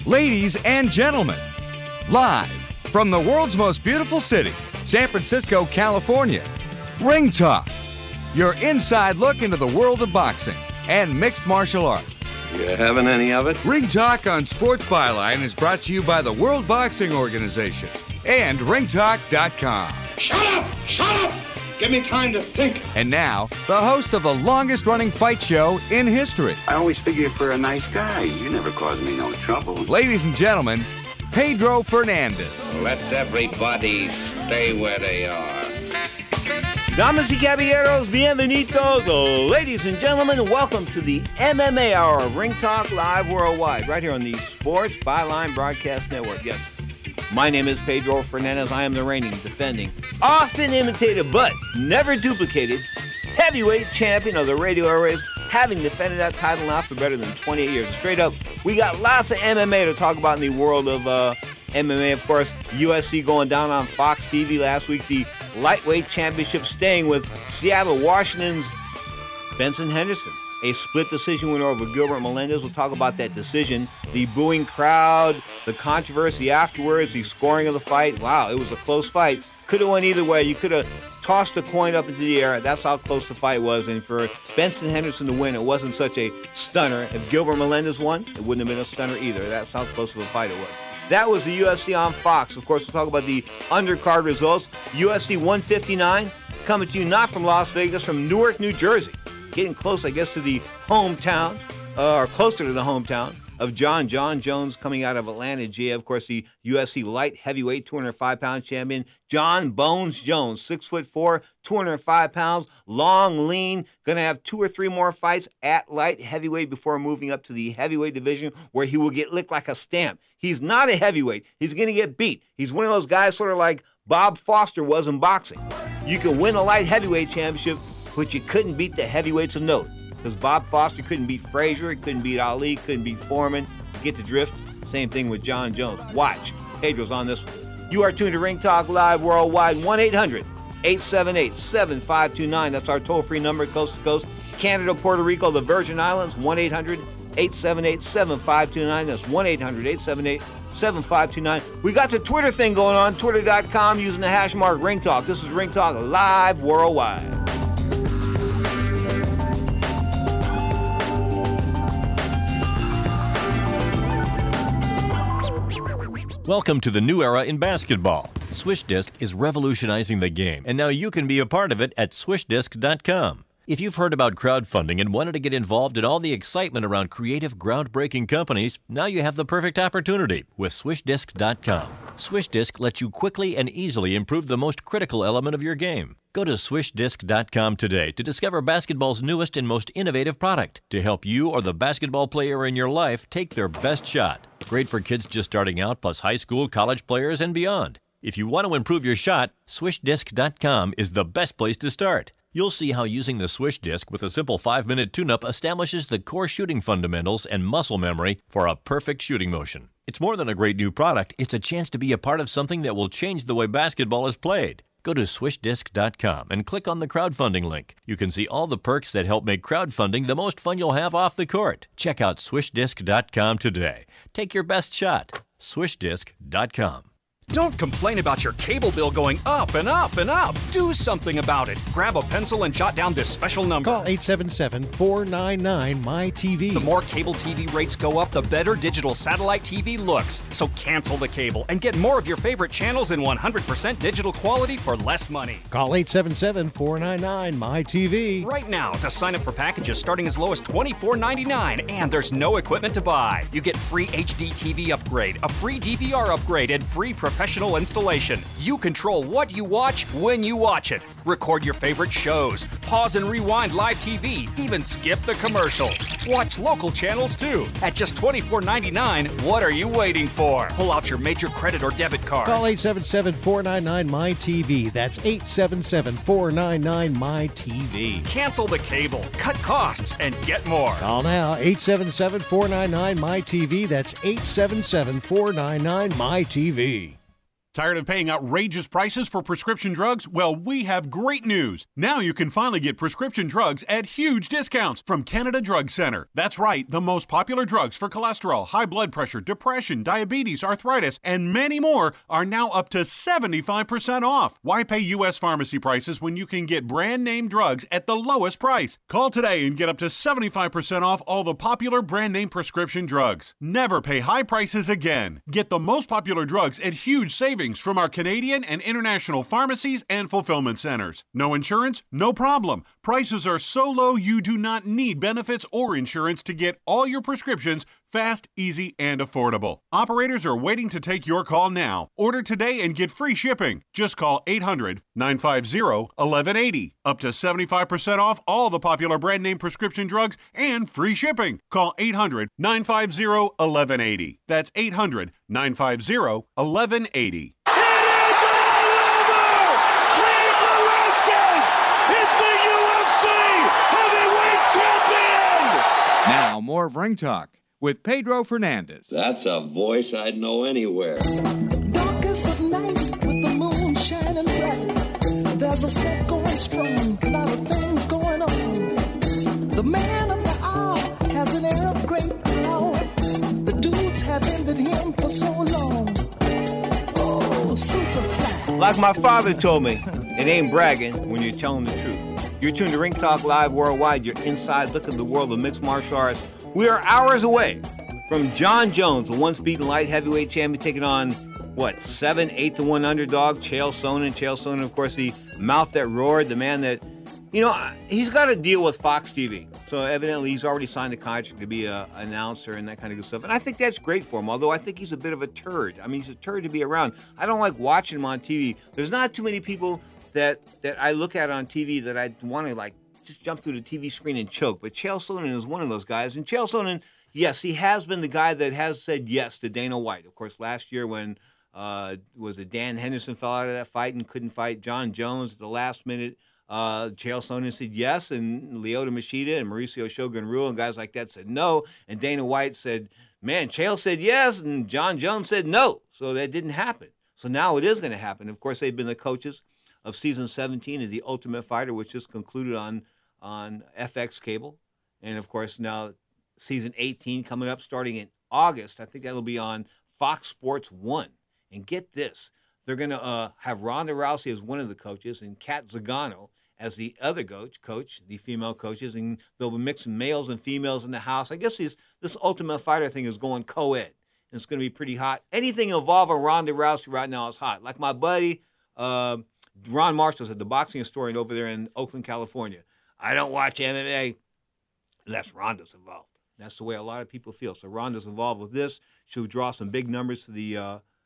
Ladies and gentlemen, live from the world's most beautiful city, San Francisco, California, Ring Talk, your inside look into the world of boxing and mixed martial arts. You having any of it? Ring Talk on Sports Byline is brought to you by the World Boxing Organization and ringtalk.com. Shut up! Shut up! Give me time to think. And now, the host of the longest-running fight show in history. I always figure for a nice guy. You never caused me no trouble. Ladies and gentlemen, Pedro Fernandez. Let everybody stay where they are. Damas y caballeros, bienvenidos. Ladies and gentlemen, welcome to the MMA Hour of Ring Talk Live Worldwide, right here on the Sports Byline Broadcast Network. Yes, my name is Pedro Fernandez. I am the reigning, defending, often imitated but never duplicated heavyweight champion of the radio airways, having defended that title now for better than 28 years. Straight up, we got lots of MMA to talk about in the world of MMA. Of course, UFC going down on Fox TV last week. The lightweight championship staying with Seattle, Washington's Benson Henderson. A split decision win over Gilbert Melendez. We'll talk about that decision, the booing crowd, the controversy afterwards, the scoring of the fight. Wow, it was a close fight. Could have went either way. You could have tossed a coin up into the air. That's how close the fight was. And for Benson Henderson to win, it wasn't such a stunner. If Gilbert Melendez won, it wouldn't have been a stunner either. That's how close of a fight it was. That was the UFC on Fox. Of course, we'll talk about the undercard results. UFC 159 coming to you not from Las Vegas, from Newark, New Jersey. Getting close, I guess, to the hometown, or closer to the hometown of John Jones, coming out of Atlanta, Gia. Of course, the UFC light heavyweight 205-pound champion, John Bones Jones, 6'4", 205 pounds, long, lean, going to have 2 or 3 more fights at light heavyweight before moving up to the heavyweight division, where he will get licked like a stamp. He's not a heavyweight. He's going to get beat. He's one of those guys sort of like Bob Foster was in boxing. You can win a light heavyweight championship, but you couldn't beat the heavyweights of note. Because Bob Foster couldn't beat Frazier, couldn't beat Ali, couldn't beat Foreman. Get the drift? Same thing with John Jones. Watch. Pedro's on this one. You are tuned to Ring Talk Live Worldwide, 1-800-878-7529. That's our toll-free number, coast to coast. Canada, Puerto Rico, the Virgin Islands, 1-800-878-7529. That's 1-800-878-7529. We got the Twitter thing going on, twitter.com, using the hash mark Ring Talk. This is Ring Talk Live Worldwide. Welcome to the new era in basketball. SwishDisc is revolutionizing the game, and now you can be a part of it at SwishDisc.com. If you've heard about crowdfunding and wanted to get involved in all the excitement around creative, groundbreaking companies, now you have the perfect opportunity with SwishDisc.com. SwishDisc lets you quickly and easily improve the most critical element of your game. Go to SwishDisc.com today to discover basketball's newest and most innovative product to help you or the basketball player in your life take their best shot. Great for kids just starting out, plus high school, college players, and beyond. If you want to improve your shot, SwishDisc.com is the best place to start. You'll see how using the Swish Disc with a simple 5-minute tune-up establishes the core shooting fundamentals and muscle memory for a perfect shooting motion. It's more than a great new product, it's a chance to be a part of something that will change the way basketball is played. Go to SwishDisc.com and click on the crowdfunding link. You can see all the perks that help make crowdfunding the most fun you'll have off the court. Check out SwishDisc.com today. Take your best shot. SwishDisc.com. Don't complain about your cable bill going up and up and up. Do something about it. Grab a pencil and jot down this special number. Call 877-499-MY-TV. The more cable TV rates go up, the better digital satellite TV looks. So cancel the cable and get more of your favorite channels in 100% digital quality for less money. Call 877-499-MY-TV. Right now to sign up for packages starting as low as $24.99, and there's no equipment to buy. You get free HD TV upgrade, a free DVR upgrade, and free professional installation. You control what you watch when you watch it. Record your favorite shows, pause and rewind live TV, even skip the commercials. Watch local channels too. At just $24.99, what are you waiting for? Pull out your major credit or debit card. Call 877-499-MY-TV. That's 877-499-MY-TV. Cancel the cable, cut costs, and get more. Call now, 877-499-MY-TV. That's 877-499-MY-TV. Tired of paying outrageous prices for prescription drugs? Well, we have great news. Now you can finally get prescription drugs at huge discounts from Canada Drug Center. That's right, the most popular drugs for cholesterol, high blood pressure, depression, diabetes, arthritis, and many more are now up to 75% off. Why pay U.S. pharmacy prices when you can get brand name drugs at the lowest price? Call today and get up to 75% off all the popular brand name prescription drugs. Never pay high prices again. Get the most popular drugs at huge savings from our Canadian and international pharmacies and fulfillment centers. No insurance? No problem. Prices are so low you do not need benefits or insurance to get all your prescriptions fast, easy, and affordable. Operators are waiting to take your call now. Order today and get free shipping. Just call 800-950-1180. Up to 75% off all the popular brand name prescription drugs and free shipping. Call 800-950-1180. That's 800-950-1180. Now, more of Ring Talk with Pedro Fernandez. That's a voice I'd know anywhere. Darkest of night with the moon shining bright. There's a set going strong, a lot of things going on. The man of the hour has an air of great power. The dudes have envied him for so long. Oh, Superfly. Like my father told me, it ain't bragging when you're telling the truth. You're tuned to Ring Talk Live Worldwide, your inside look at the world of mixed martial arts. We are hours away from John Jones, the once-beaten light heavyweight champion, taking on, 7-8-1 underdog, Chael Sonnen. Chael Sonnen, of course, the mouth that roared, the man that, he's got to deal with Fox TV. So evidently he's already signed a contract to be an announcer and that kind of good stuff. And I think that's great for him, although I think he's a bit of a turd. I mean, he's a turd to be around. I don't like watching him on TV. There's not too many people that I look at on TV that I want to just jump through the TV screen and choke. But Chael Sonnen is one of those guys. And Chael Sonnen, yes, he has been the guy that has said yes to Dana White. Of course, last year when Dan Henderson fell out of that fight and couldn't fight John Jones at the last minute, Chael Sonnen said yes, and Lyoto Machida and Mauricio Shogun Rua and guys like that said no. And Dana White said, man, Chael said yes, and John Jones said no. So that didn't happen. So now it is going to happen. Of course, they've been the coaches of season 17 of The Ultimate Fighter, which just concluded on FX Cable. And, of course, now season 18 coming up starting in August. I think that'll be on Fox Sports 1. And get this, they're going to have Ronda Rousey as one of the coaches and Kat Zagano as the other coach, the female coaches, and they'll be mixing males and females in the house. I guess this Ultimate Fighter thing is going co-ed, and it's going to be pretty hot. Anything involving Ronda Rousey right now is hot. Like my buddy Ron Marshall said, the boxing historian over there in Oakland, California. I don't watch MMA unless Ronda's involved. That's the way a lot of people feel. So Ronda's involved with this. She'll draw some big numbers to the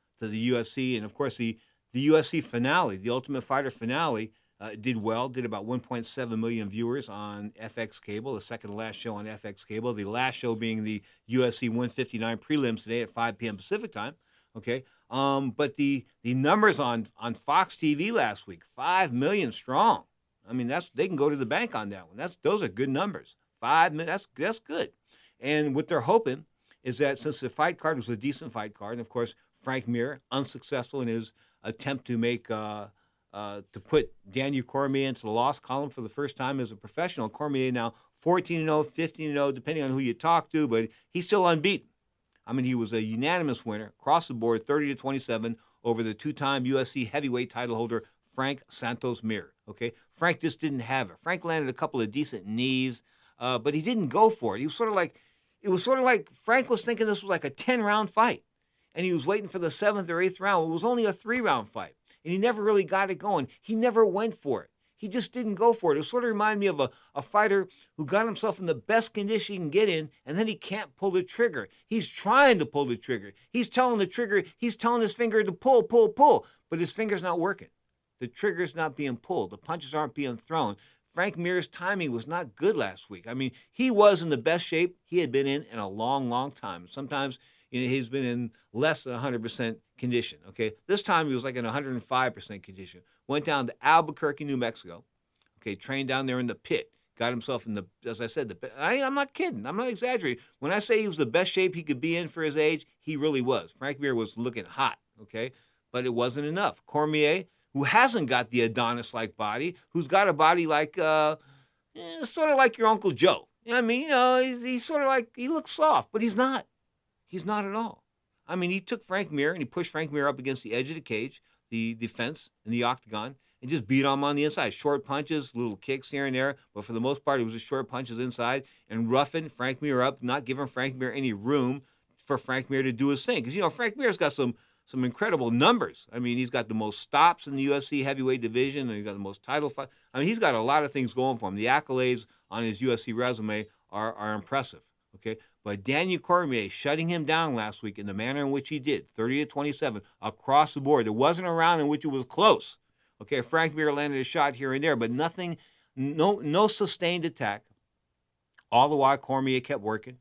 UFC. And, of course, the UFC finale, the Ultimate Fighter finale, did well, did about 1.7 million viewers on FX Cable, the second to last show on FX Cable, the last show being the UFC 159 prelims today at 5 p.m. Pacific time. Okay. But the numbers on Fox TV last week, 5 million strong. I mean, they can go to the bank on that one. Those are good numbers. 5 million, that's good. And what they're hoping is that since the fight card was a decent fight card, and of course Frank Mir unsuccessful in his attempt to make to put Daniel Cormier into the loss column for the first time as a professional. Cormier now 14-0, 15-0, depending on who you talk to, but he's still unbeaten. I mean, he was a unanimous winner across the board, 30-27 over the two-time UFC heavyweight title holder Frank Santos Mir. Okay, Frank just didn't have it. Frank landed a couple of decent knees, but he didn't go for it. It was sort of like Frank was thinking this was like a 10-round fight, and he was waiting for the 7th or 8th round. It was only a 3-round fight, and he never really got it going. He never went for it. He just didn't go for it. It sort of reminded me of a fighter who got himself in the best condition he can get in, and then he can't pull the trigger. He's trying to pull the trigger. He's telling his finger to pull, but his finger's not working. The trigger's not being pulled. The punches aren't being thrown. Frank Mir's timing was not good last week. I mean, he was in the best shape he had been in a long, long time. Sometimes he's been in less than 100% condition, okay? This time he was like in 105% condition. Went down to Albuquerque, New Mexico, okay, trained down there in the pit. Got himself in as I said, I'm not kidding. I'm not exaggerating. When I say he was the best shape he could be in for his age, he really was. Frank Mir was looking hot, okay? but it wasn't enough. Cormier, who hasn't got the Adonis-like body, who's got a body like, sort of like your Uncle Joe. You know what I mean? He's sort of like, he looks soft, but he's not. He's not at all. I mean, he took Frank Mir and he pushed Frank Mir up against the edge of the cage, the fence, in the octagon, and just beat him on the inside. Short punches, little kicks here and there, but for the most part, it was just short punches inside and roughing Frank Mir up, not giving Frank Mir any room for Frank Mir to do his thing. Because, Frank Mir's got some incredible numbers. I mean, he's got the most stops in the UFC heavyweight division, and he's got the most title fight. I mean, he's got a lot of things going for him. The accolades on his UFC resume are impressive, okay? But Daniel Cormier shutting him down last week in the manner in which he did, 30-27, across the board. There wasn't a round in which it was close. Okay, Frank Mir landed a shot here and there, but nothing, no sustained attack. All the while, Cormier kept working.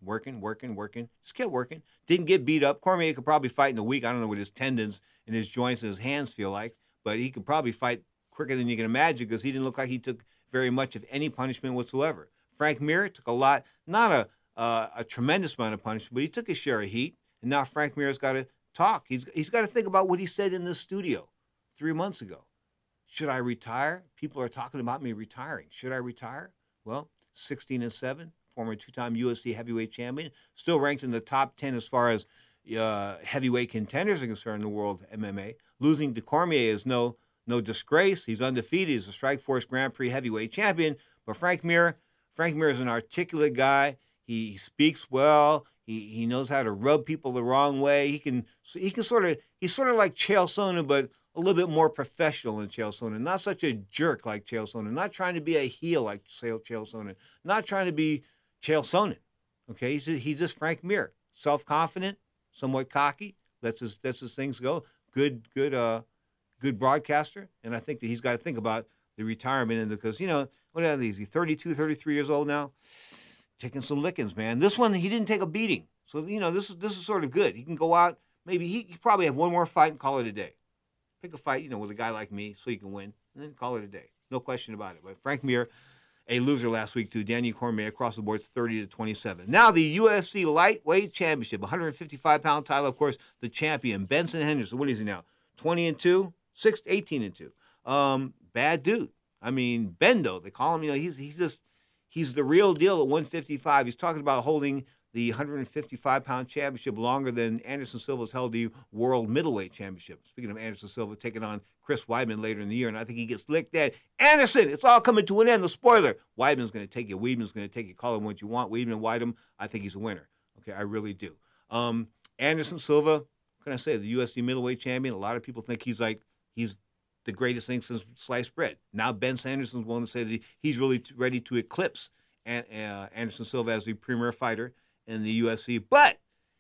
Just kept working. Didn't get beat up. Cormier could probably fight in a week. I don't know what his tendons and his joints and his hands feel like, but he could probably fight quicker than you can imagine because he didn't look like he took very much of any punishment whatsoever. Frank Mir took a lot, not a tremendous amount of punishment, but he took his share of heat, and now Frank Mir's got to talk. He's got to think about what he said in the studio 3 months ago. Should I retire? People are talking about me retiring. Should I retire? Well, 16-7, former two-time UFC heavyweight champion, still ranked in the top 10 as far as heavyweight contenders are concerned in the world of MMA. Losing to Cormier is no disgrace. He's undefeated. He's a Strikeforce Grand Prix heavyweight champion. But Frank Mir is an articulate guy. He speaks well. He knows how to rub people the wrong way. He's sort of like Chael Sonnen, but a little bit more professional than Chael Sonnen. Not such a jerk like Chael Sonnen. Not trying to be a heel like Chael Sonnen. Not trying to be Chael Sonnen. Okay, he's just Frank Mir. Self-confident, somewhat cocky. Lets his things go. Good broadcaster. And I think that he's got to think about the retirement, and because what are these? He's 32, 33 years old now. Taking some lickings, man. This one, he didn't take a beating. So, this is sort of good. He can go out. Maybe he probably have one more fight and call it a day. Pick a fight, with a guy like me so you can win, and then call it a day. No question about it. But Frank Mir, a loser last week to Daniel Cormier across the board, 30-27. Now the UFC lightweight championship, 155-pound title, of course, the champion, Benson Henderson. What is he now? 20-2? 18-2. Bad dude. I mean, Bendo, they call him. He's the real deal at 155. He's talking about holding the 155-pound championship longer than Anderson Silva's held the world middleweight championship. Speaking of Anderson Silva taking on Chris Weidman later in the year, and I think he gets licked at. Anderson, it's all coming to an end. The spoiler. Weidman's going to take you. Weidman's going to take you. Call him what you want. Weidman, I think he's a winner. Okay, I really do. Anderson Silva, what can I say? The UFC middleweight champion. A lot of people think he's the greatest thing since sliced bread. Now Ben Sanderson's willing to say that he's really ready to eclipse Anderson Silva as the premier fighter in the UFC. But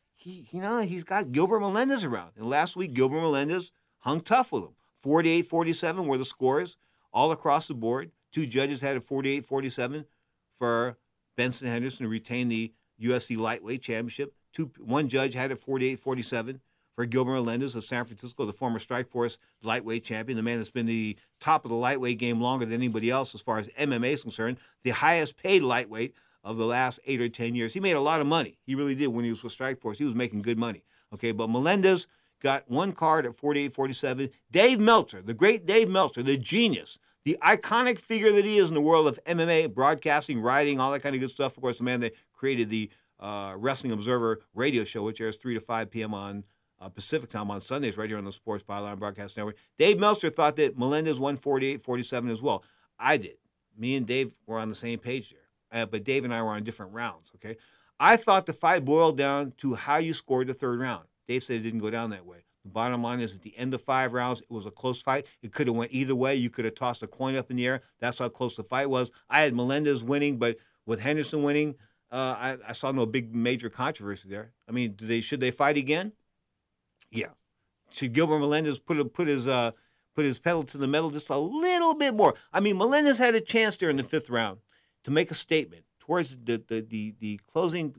he's got Gilbert Melendez around. And last week, Gilbert Melendez hung tough with him. 48-47 were the scores all across the board. Two judges had a 48-47 for Benson Henderson to retain the UFC lightweight championship. One judge had a 48-47 for Gilbert Melendez of San Francisco, the former Strikeforce lightweight champion, the man that's been the top of the lightweight game longer than anybody else as far as MMA is concerned, the highest paid lightweight of the last 8 or 10 years. He made a lot of money. He really did when he was with Strikeforce. He was making good money. Okay, but Melendez got one card at 48-47. Dave Meltzer, the great Dave Meltzer, the genius, the iconic figure that he is in the world of MMA, broadcasting, writing, all that kind of good stuff. Of course, the man that created the Wrestling Observer radio show, which airs 3 to 5 p.m. on Pacific time on Sundays right here on the Sports Byline Broadcast Network. Dave Meltzer thought that Melendez won 48-47 as well. I did. Me and Dave were on the same page there. But Dave and I were on different rounds, okay? I thought the fight boiled down to how you scored the third round. Dave said it didn't go down that way. The bottom line is at the end of 5 rounds, it was a close fight. It could have went either way. You could have tossed a coin up in the air. That's how close the fight was. I had Melendez winning, but with Henderson winning, I saw no big major controversy there. I mean, should they fight again? Yeah. Should Gilbert Melendez put his pedal to the metal just a little bit more? I mean, Melendez had a chance there in the 5th round to make a statement towards the closing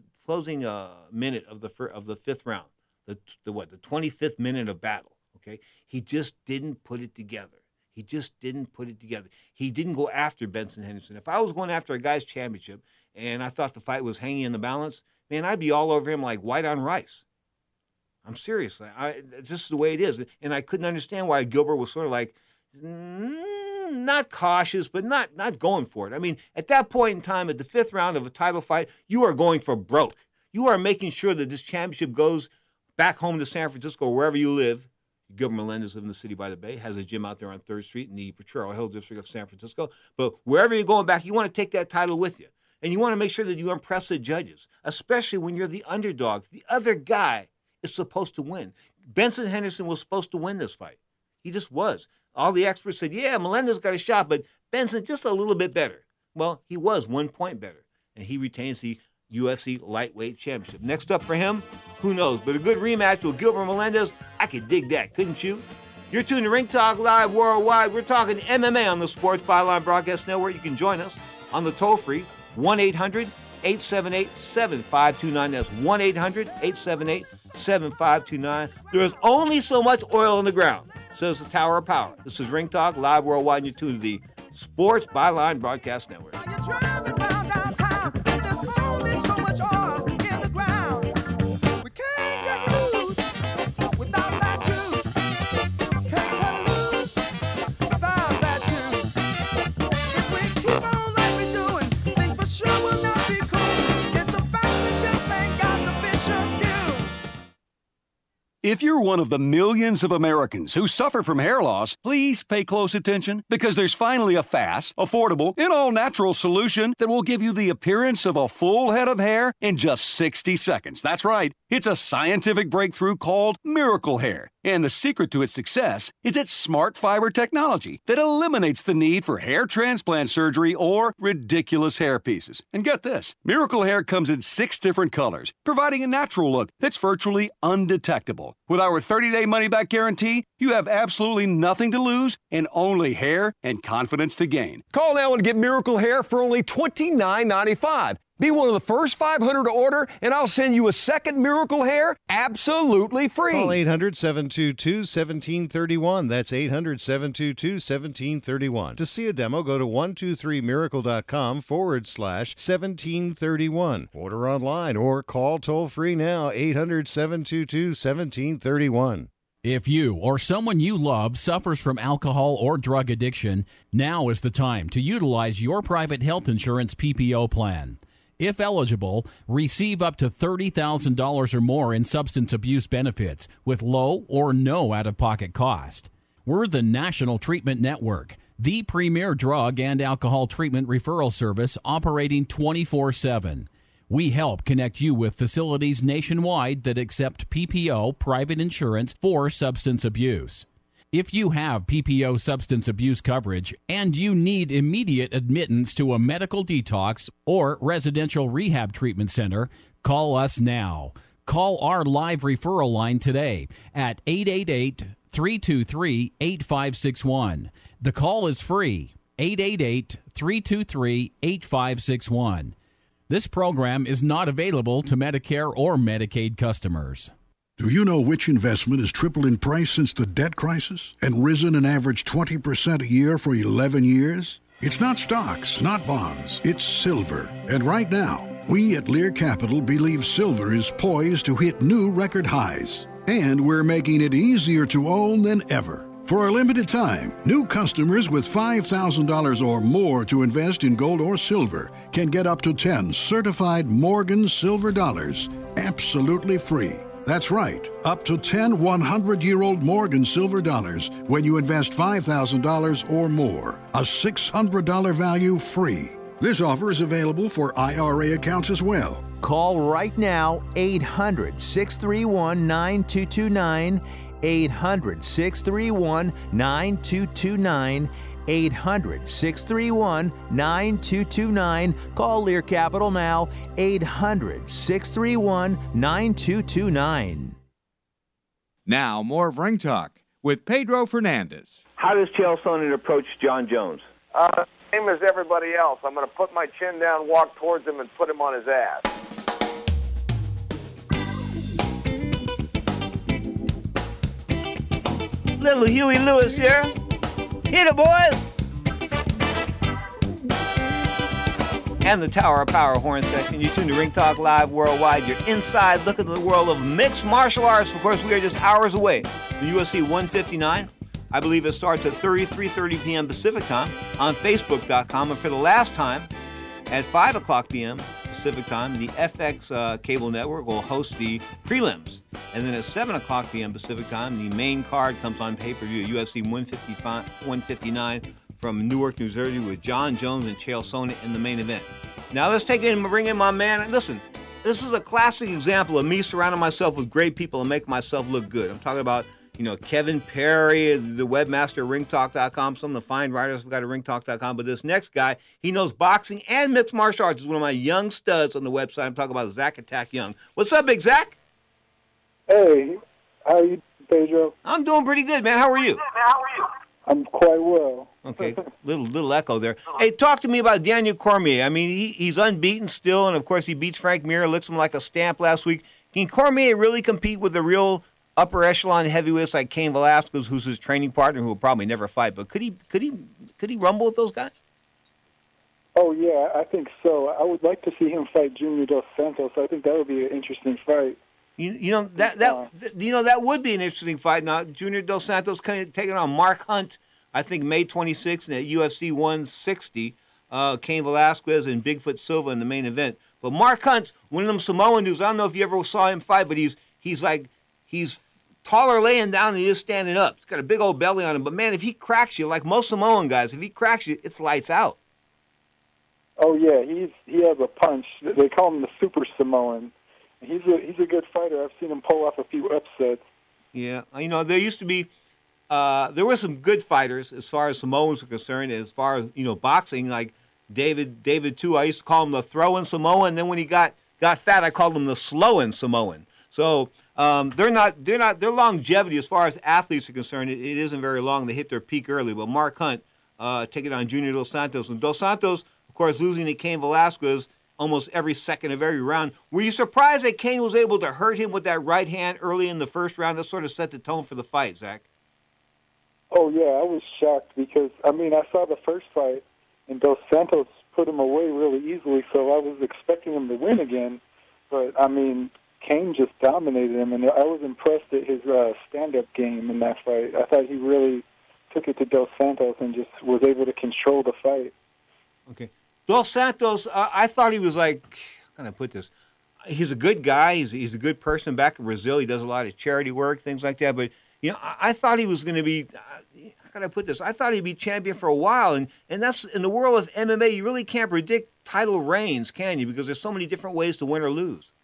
minute of the 5th round, the 25th minute of battle. Okay, he just didn't put it together. He didn't go after Benson Henderson. If I was going after a guy's championship and I thought the fight was hanging in the balance, man, I'd be all over him like white on rice. I'm serious. This is the way it is. And I couldn't understand why Gilbert was sort of like, not cautious, but not going for it. I mean, at that point in time, at the 5th round of a title fight, you are going for broke. You are making sure that this championship goes back home to San Francisco, wherever you live. Gilbert Melendez lives in the city by the bay, has a gym out there on 3rd Street in the Potrero Hill district of San Francisco. But wherever you're going back, you want to take that title with you. And you want to make sure that you impress the judges, especially when you're the underdog. The other guy is supposed to win. Benson Henderson was supposed to win this fight. He just was. All the experts said, yeah, Melendez got a shot, but Benson just a little bit better. Well, he was 1 point better, and he retains the UFC lightweight championship. Next up for him, who knows? But a good rematch with Gilbert Melendez, I could dig that, couldn't you? You're tuned to Ring Talk Live Worldwide. We're talking MMA on the Sports Byline Broadcast Network. You can join us on the toll-free 1-800-878-7529. That's 1-800-878-7529. There is only so much oil in the ground, says the Tower of Power. This is Ring Talk Live Worldwide, and you're tuned to the Sports Byline Broadcast Network. If you're one of the millions of Americans who suffer from hair loss, please pay close attention because there's finally a fast, affordable, and all-natural solution that will give you the appearance of a full head of hair in just 60 seconds. That's right. It's a scientific breakthrough called Miracle Hair. And the secret to its success is its smart fiber technology that eliminates the need for hair transplant surgery or ridiculous hair pieces. And get this, Miracle Hair comes in 6 different colors, providing a natural look that's virtually undetectable. With our 30-day money-back guarantee, you have absolutely nothing to lose and only hair and confidence to gain. Call now and get Miracle Hair for only $29.95. Be one of the first 500 to order, and I'll send you a second Miracle Hair absolutely free. Call 800-722-1731. That's 800-722-1731. To see a demo, go to 123miracle.com/1731. Order online or call toll-free now, 800-722-1731. If you or someone you love suffers from alcohol or drug addiction, now is the time to utilize your private health insurance PPO plan. If eligible, receive up to $30,000 or more in substance abuse benefits with low or no out-of-pocket cost. We're the National Treatment Network, the premier drug and alcohol treatment referral service operating 24/7. We help connect you with facilities nationwide that accept PPO private insurance for substance abuse. If you have PPO substance abuse coverage and you need immediate admittance to a medical detox or residential rehab treatment center, call us now. Call our live referral line today at 888-323-8561. The call is free, 888-323-8561. This program is not available to Medicare or Medicaid customers. Do you know which investment has tripled in price since the debt crisis and risen an average 20% a year for 11 years? It's not stocks, not bonds, it's silver. And right now, we at Lear Capital believe silver is poised to hit new record highs. And we're making it easier to own than ever. For a limited time, new customers with $5,000 or more to invest in gold or silver can get up to 10 certified Morgan silver dollars absolutely free. That's right, up to 10 100-year-old Morgan silver dollars when you invest $5,000 or more. A $600 value free. This offer is available for IRA accounts as well. Call right now, 800-631-9229, 800-631-9229, 800-631-9229. Call Lear Capital now, 800-631-9229. Now, more of Ring Talk with Pedro Fernandez. How does Chael Sonnen approach John Jones? Same as everybody else. I'm going to put my chin down, walk towards him, and put him on his ass. Little Huey Lewis here. Hit it, boys! and the Tower of Power horn section. You tune to Ring Talk Live Worldwide, your inside look into the world of mixed martial arts. Of course, we are just hours away from UFC 159. I believe it starts at 3:30 p.m. Pacific time on Facebook.com. And for the last time, at 5 o'clock p.m. Pacific time, the FX cable network will host the prelims. And then at 7 o'clock p.m. Pacific time, the main card comes on pay-per-view, UFC 159 from Newark, New Jersey, with John Jones and Chael Sonnen in the main event. Now let's take in and bring in my man. Listen, this is a classic example of me surrounding myself with great people and making myself look good. I'm talking about, Kevin Perry, the webmaster at ringtalk.com, some of the fine writers have got at ringtalk.com. But this next guy, he knows boxing and mixed martial arts. He's one of my young studs on the website. I'm talking about Zach Attack Young. What's up, Big Zach? Hey, how are you, Pedro? I'm doing pretty good, man. How are you? I'm quite well. Okay, little echo there. Hey, talk to me about Daniel Cormier. I mean, he's unbeaten still, and of course he beats Frank Mir, licks him like a stamp last week. Can Cormier really compete with the real upper echelon heavyweights like Cain Velasquez, who's his training partner, who will probably never fight? But could he rumble with those guys? Oh yeah, I think so. I would like to see him fight Junior Dos Santos. I think that would be an interesting fight. That would be an interesting fight. Now, Junior Dos Santos taking on Mark Hunt, I think May 26th at UFC 160. Cain Velasquez and Bigfoot Silva in the main event. But Mark Hunt's one of them Samoan dudes. I don't know if you ever saw him fight, but he's taller laying down than he is standing up. He's got a big old belly on him. But man, if he cracks you, like most Samoan guys, if he cracks you, it's lights out. Oh yeah, he has a punch. They call him the Super Samoan. He's a good fighter. I've seen him pull off a few upsets. Yeah, there used to be, there were some good fighters as far as Samoans are concerned. As far as boxing, like David too. I used to call him the throwing Samoan. And then when he got fat, I called him the slowing Samoan. So their longevity as far as athletes are concerned, it isn't very long. They hit their peak early. But Mark Hunt taking on Junior Dos Santos, and Dos Santos, of course, losing to Cain Velasquez almost every second of every round. Were you surprised that Cain was able to hurt him with that right hand early in the first round? That sort of set the tone for the fight, Zach. Oh, yeah, I was shocked because, I saw the first fight, and Dos Santos put him away really easily, so I was expecting him to win again. But, Cain just dominated him, and I was impressed at his stand-up game in that fight. I thought he really took it to Dos Santos and just was able to control the fight. Okay. Dos Santos, I thought he was like, how can I put this? He's a good guy. He's a good person back in Brazil. He does a lot of charity work, things like that. But, I thought he was going to be, how can I put this? I thought he'd be champion for a while. And that's, in the world of MMA, you really can't predict title reigns, can you? Because there's so many different ways to win or lose.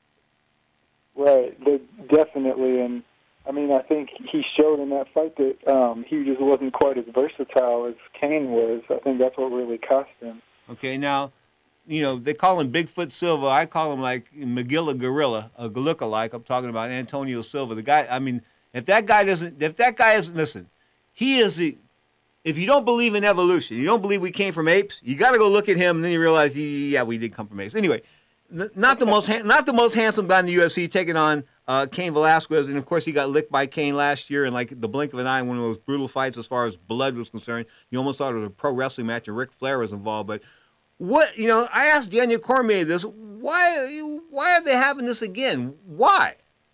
Right, definitely. And, I think he showed in that fight that he just wasn't quite as versatile as Cain was. I think that's what really cost him. Okay, now, they call him Bigfoot Silva. I call him like Magilla Gorilla, a lookalike. I'm talking about Antonio Silva. The guy, if that guy isn't, listen, he is if you don't believe in evolution, you don't believe we came from apes, you got to go look at him, and then you realize, yeah, we did come from apes. Anyway, not the most handsome guy in the UFC taking on Cain Velasquez, and of course he got licked by Cain last year in like the blink of an eye in one of those brutal fights as far as blood was concerned. You almost thought it was a pro wrestling match, and Ric Flair was involved, but I asked Daniel Cormier this. Why are they having this again? Why?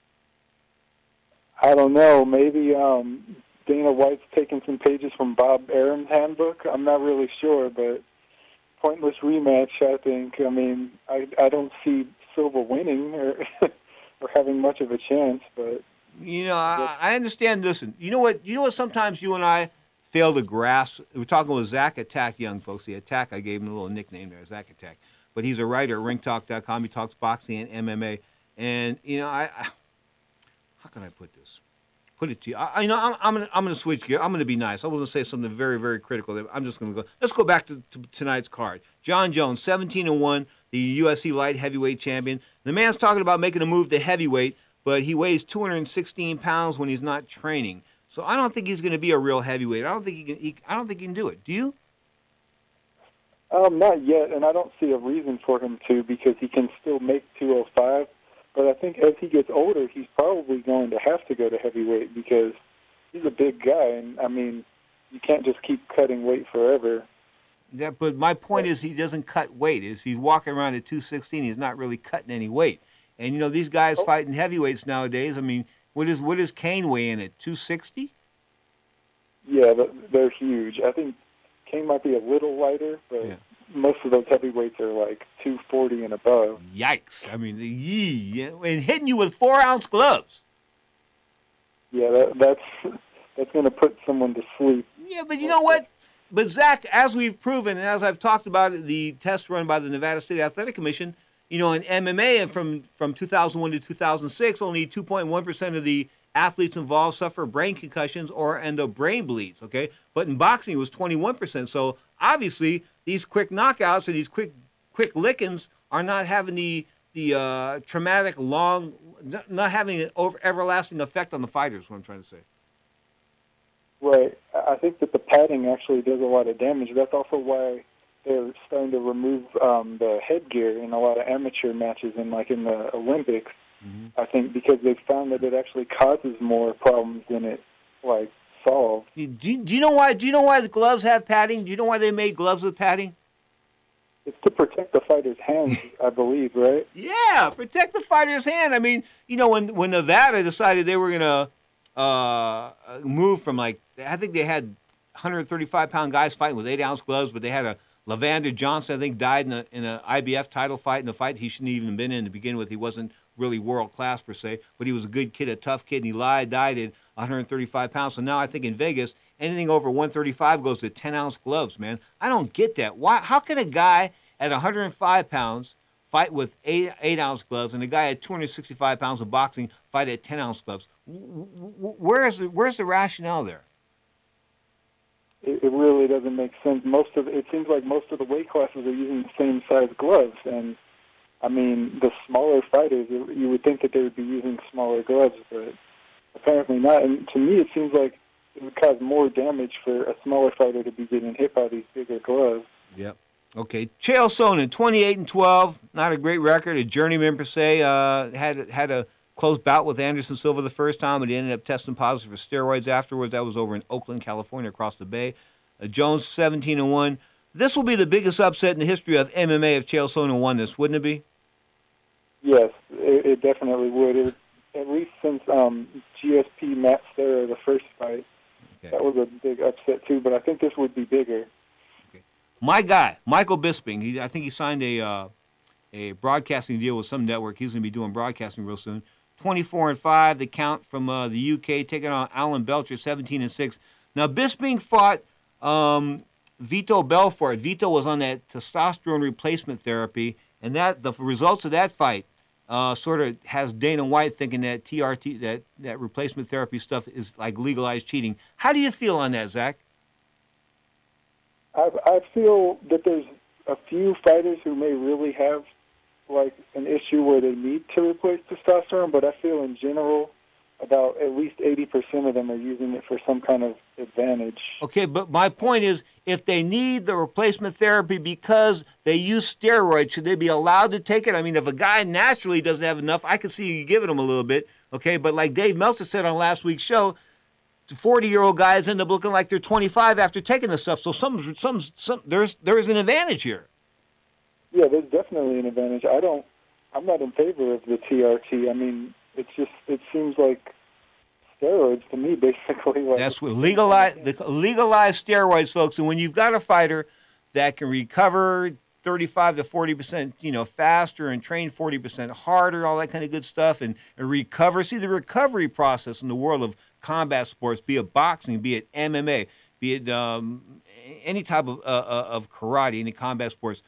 I don't know. Maybe Dana White's taking some pages from Bob Arum's handbook. I'm not really sure, but pointless rematch, I think. I don't see Silva winning or having much of a chance, but I understand. Listen, you know what? Sometimes you and I fail to grasp. We're talking with Zach Attack Young, folks. The Attack, I gave him a little nickname there, Zach Attack. But he's a writer at ringtalk.com. He talks boxing and MMA. And, how can I put this? Put it to you. I'm going to switch gear. I'm going to be nice. I was going to say something very, very critical. I'm just going to go. Let's go back to tonight's card. John Jones, 17-1, the UFC light heavyweight champion. The man's talking about making a move to heavyweight, but he weighs 216 pounds when he's not training. So I don't think he's going to be a real heavyweight. I don't think he can do it. Do you? Not yet, and I don't see a reason for him to because he can still make 205. But I think as he gets older, he's probably going to have to go to heavyweight because he's a big guy, and you can't just keep cutting weight forever. But my point is he doesn't cut weight. He's walking around at 216. He's not really cutting any weight. And, you know, these guys fighting heavyweights nowadays, I mean, what does Kane weigh in at, 260? Yeah, they're huge. I think Kane might be a little lighter, but most of those heavyweights are like 240 and above. Yikes. I mean, and hitting you with 4-ounce gloves. Yeah, that's going to put someone to sleep. Yeah, but you know what? But, Zach, as we've proven, and as I've talked about the test run by the Nevada State Athletic Commission, you know, in MMA from 2001 to 2006, only 2.1% of the athletes involved suffer brain concussions or end up brain bleeds, okay? But in boxing, it was 21%. So, obviously, these quick knockouts and these quick lickings are not having the traumatic, not having an everlasting effect on the fighters, is what I'm trying to say. Right. I think that the padding actually does a lot of damage. That's also why they're starting to remove the headgear in a lot of amateur matches and like in the Olympics. Mm-hmm. I think because they've found that it actually causes more problems than it like solves. Do you know why? Do you know why the gloves have padding? Do you know why they made gloves with padding? It's to protect the fighter's hands, I believe, right? Yeah, protect the fighter's hand. I mean, you know, when Nevada decided they were gonna move from I think they had 135-pound guys fighting with 8-ounce gloves, but they had a Lavander Johnson, I think, died in an IBF title fight, in a fight he shouldn't even have been in to begin with. He wasn't really world-class per se, but he was a good kid, a tough kid, and he died at 135 pounds. So now I think in Vegas, anything over 135 goes to 10-ounce gloves, man. I don't get that. Why? How can a guy at 105 pounds fight with 8-ounce gloves, and a guy at 265 pounds of boxing fight at 10-ounce gloves? Where's the rationale there? It really doesn't make sense. It seems like most of the weight classes are using the same size gloves, and I mean the smaller fighters, you would think that they would be using smaller gloves, but apparently not. And to me, it seems like it would cause more damage for a smaller fighter to be getting hit by these bigger gloves. Yep. Okay, Chael Sonnen, 28-12, not a great record. A journeyman per se. Had a close bout with Anderson Silva the first time, but he ended up testing positive for steroids afterwards. That was over in Oakland, California, across the bay. Jones, 17-1. This will be the biggest upset in the history of MMA if Chael Sonnen won this, wouldn't it be? Yes, it definitely would. At least since GSP Matt Serra, the first fight, that was a big upset too. But I think this would be bigger. Okay. My guy, Michael Bisping. I think he signed a broadcasting deal with some network. He's going to be doing broadcasting real soon. 24-5, the count from the UK, taking on Alan Belcher, 17-6. Now, Bisping fought Vito Belfort. Vito was on that testosterone replacement therapy, and the results of that fight sort of has Dana White thinking that TRT, that replacement therapy stuff is like legalized cheating. How do you feel on that, Zach? I feel that there's a few fighters who may really have like an issue where they need to replace testosterone, but I feel in general about at least 80% of them are using it for some kind of advantage. Okay, but my point is, if they need the replacement therapy because they use steroids, should they be allowed to take it? I mean, if a guy naturally doesn't have enough, I could see you giving him a little bit, okay? But like Dave Meltzer said on last week's show, 40-year-old guys end up looking like they're 25 after taking this stuff. So there is an advantage here. Yeah, there's definitely an advantage. I'm not in favor of the TRT. I mean, it seems like steroids to me, basically. Like that's what legalized steroids, folks. And when you've got a fighter that can recover 35 to 40%, faster and train 40% harder, all that kind of good stuff, and recover. See, the recovery process in the world of combat sports, be it boxing, be it MMA, be it any type of karate, any combat sports.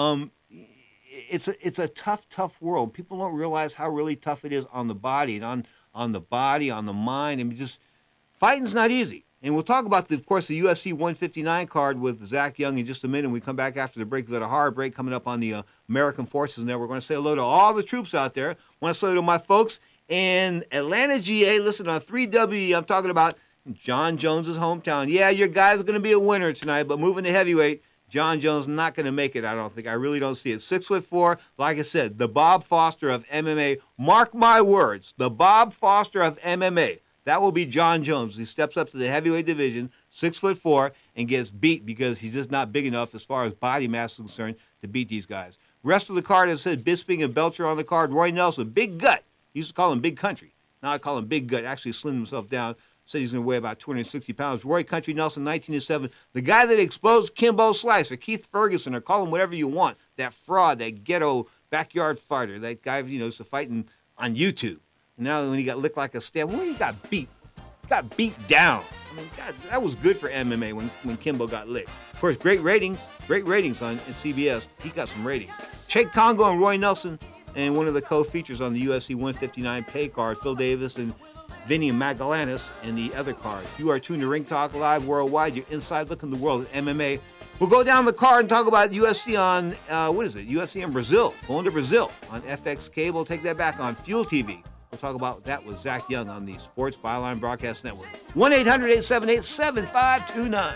It's a tough world. People don't realize how really tough it is on the body and on the body, on the mind. I mean, just fighting's not easy. And we'll talk about, of course, the UFC 159 card with Zach Young in just a minute. When we come back after the break. We've got a hard break coming up on the American Forces Network. We're going to say hello to all the troops out there. I want to say hello to my folks in Atlanta, GA. Listen, on 3W, I'm talking about John Jones' hometown. Yeah, your guys are going to be a winner tonight, but moving to heavyweight, John Jones not going to make it, I don't think. I really don't see it. 6'4", like I said, the Bob Foster of MMA. Mark my words, the Bob Foster of MMA. That will be John Jones. He steps up to the heavyweight division, 6'4", and gets beat because he's just not big enough as far as body mass is concerned to beat these guys. Rest of the card, as I said, Bisping and Belcher on the card. Roy Nelson, big gut. Used to call him Big Country. Now I call him Big Gut. Actually slimmed himself down. Said he's going to weigh about 260 pounds. Roy Country Nelson, 1907. The guy that exposed Kimbo Slice or Keith Ferguson, or call him whatever you want. That fraud, that ghetto backyard fighter. That guy, used to fight on YouTube. And now when he got licked like a stamp, when he got beat. Got beat down. I mean, God, that was good for MMA when Kimbo got licked. Of course, great ratings on CBS. He got some ratings. Cheick Kongo and Roy Nelson, and one of the co-features on the UFC 159 pay card, Phil Davis and Vinny Magallanes in the other card. You are tuned to Ring Talk Live Worldwide, your inside look in the world of MMA. We'll go down the card and talk about UFC on, UFC in Brazil. Going to Brazil on FX Cable. Take that back on Fuel TV. We'll talk about that with Zach Young on the Sports Byline Broadcast Network. 1-800-878-7529.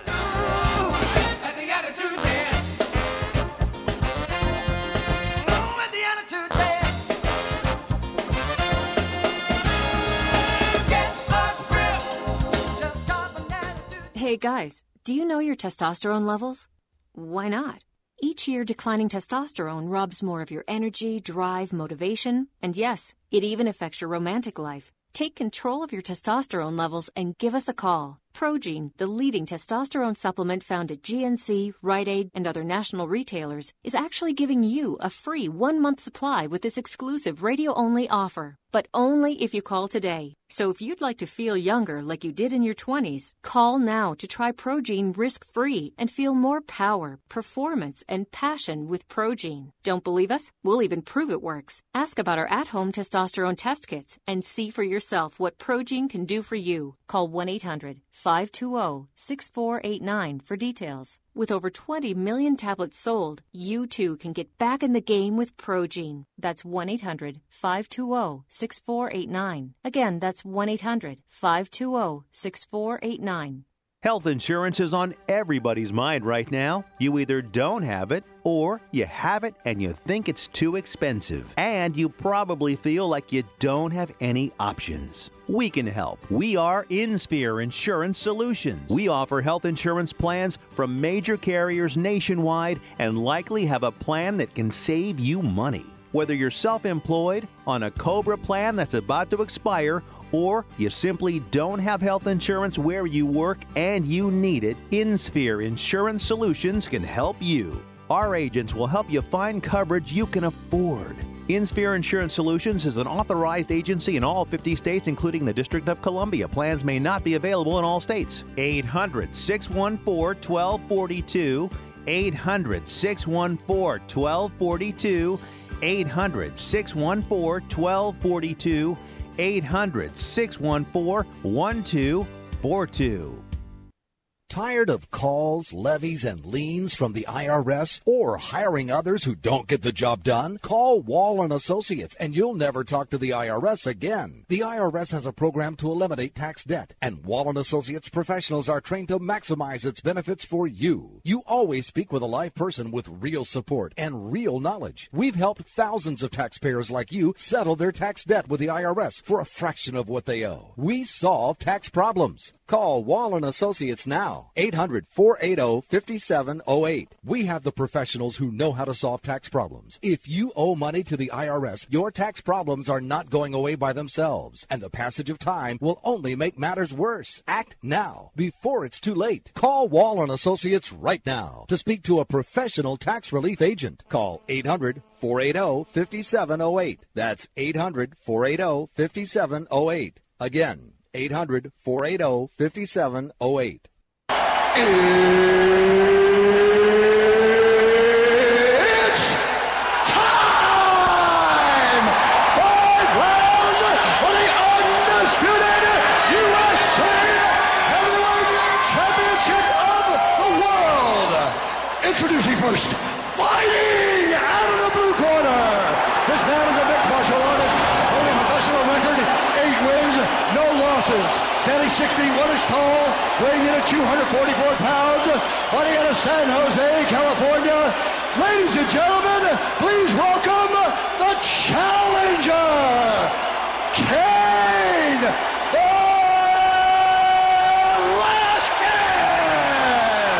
Hey guys, do you know your testosterone levels? Why not? Each year, declining testosterone robs more of your energy, drive, motivation, and yes, it even affects your romantic life. Take control of your testosterone levels and give us a call. Progene, the leading testosterone supplement found at GNC, Rite Aid, and other national retailers, is actually giving you a free 1-month supply with this exclusive radio-only offer. But only if you call today. So if you'd like to feel younger like you did in your 20s, call now to try Progene risk-free and feel more power, performance, and passion with Progene. Don't believe us? We'll even prove it works. Ask about our at-home testosterone test kits and see for yourself what Progene can do for you. Call 1-800-520-6489 for details. With over 20 million tablets sold, you too can get back in the game with Progene. That's 1-800-520-6489. Again, that's 1-800-520-6489. Health insurance is on everybody's mind right now. You either don't have it or you have it and you think it's too expensive. And you probably feel like you don't have any options. We can help. We are InSphere Insurance Solutions. We offer health insurance plans from major carriers nationwide and likely have a plan that can save you money. Whether you're self-employed, on a COBRA plan that's about to expire, or you simply don't have health insurance where you work and you need it, InSphere Insurance Solutions can help you. Our agents will help you find coverage you can afford. InSphere Insurance Solutions is an authorized agency in all 50 states, including the District of Columbia. Plans may not be available in all states. 800-614-1242. 800-614-1242. 800-614-1242. 800-614-1242. Tired of calls, levies, and liens from the IRS or hiring others who don't get the job done? Call Wall & Associates and you'll never talk to the IRS again. The IRS has a program to eliminate tax debt, and Wall & Associates professionals are trained to maximize its benefits for you. You always speak with a live person with real support and real knowledge. We've helped thousands of taxpayers like you settle their tax debt with the IRS for a fraction of what they owe. We solve tax problems. Call Wall & Associates now, 800-480-5708. We have the professionals who know how to solve tax problems. If you owe money to the IRS, your tax problems are not going away by themselves, and the passage of time will only make matters worse. Act now, before it's too late. Call Wall & Associates right now to speak to a professional tax relief agent. Call 800-480-5708. That's 800-480-5708. Again, 800-480-5708. It's time! 5 rounds for the undisputed USA Heavyweight Championship of the world. Introducing first, fighting out of the blue corner. This man is a mixed martial artist, holding a professional record, 8 wins, no losses. Standing 6 feet 1 inch tall, weighing in at 244 pounds, fighting out of San Jose, California. Ladies and gentlemen, please welcome the challenger, Cain Velasquez!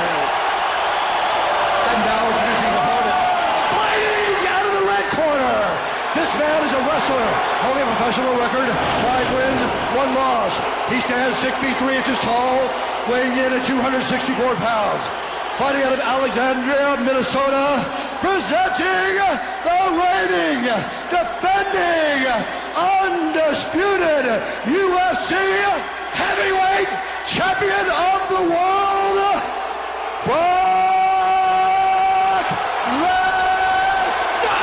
professional record, 5 wins, 1 loss. He stands 6 feet 3 inches tall, weighing in at 264 pounds. Fighting out of Alexandria, Minnesota, presenting the reigning, defending, undisputed UFC heavyweight champion of the world, Brock Lesnar!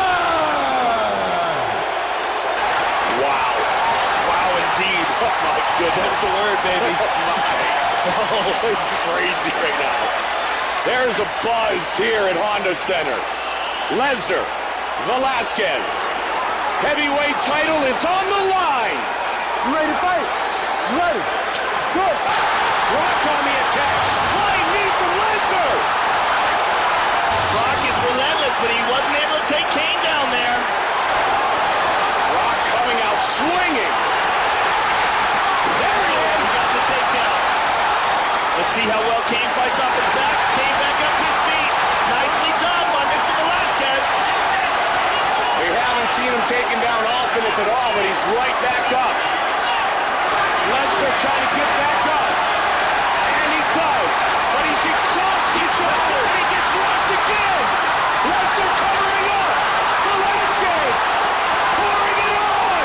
Wow, indeed. Oh my goodness. That's the word, baby. Oh, this is crazy right now. There's a buzz here at Honda Center. Lesnar, Velasquez. Heavyweight title is on the line. You ready to fight? You ready? Good. Brock on the attack. Flying knee from Lesnar. Brock is relentless, but he wasn't able to take Kane down there. Brock coming out swinging. There he is. He got the takedown. Let's see how well Kane fights off his back. Kane back up to his feet. Nicely done by Mr. Velasquez. We haven't seen him taken down often, if at all, but he's right back up. Lesnar trying to get back up. And he does. But he's exhausted. He gets rocked again. Lesnar covering up. Velasquez pouring it on.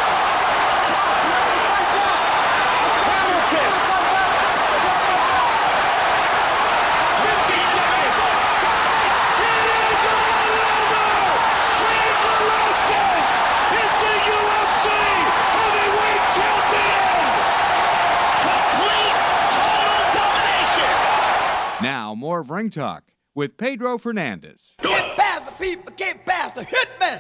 Hammer fist. 50 seconds. It is all over. Cain Velasquez is the UFC heavyweight champion. Complete, total domination. Now, more of Ring Talk with Pedro Fernandez. Get past the people, get past the hitman.